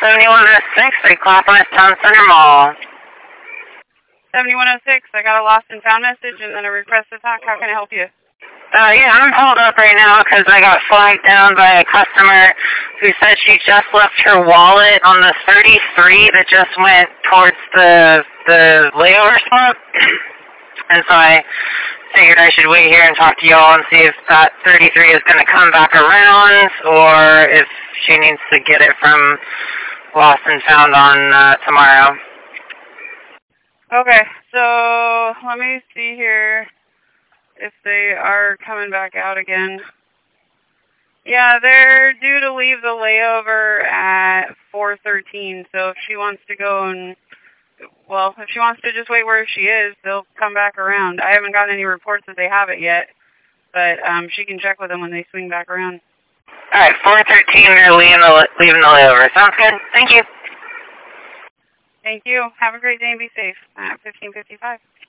7106, 3 Clackamas Town Center Mall. 7106, I got a lost and found message and then a request to talk. How can I help you? Yeah, I'm holed up right now because I got flagged down by a customer who said she just left her wallet on the 33 that just went towards the layover spot. And so I figured I should wait here and talk to y'all and see if that 33 is going to come back around or if she needs to get it from lost and found on tomorrow. Okay, so let me see here if they are coming back out again. Yeah, they're due to leave the layover at 4:13, so if she wants to go and, well, if she wants to just wait where she is, they'll come back around. I haven't gotten any reports that they have it yet, but she can check with them when they swing back around. All right, 4:13, they're leaving the layover. Sounds good. Thank you. Thank you. Have a great day and be safe. 15:55.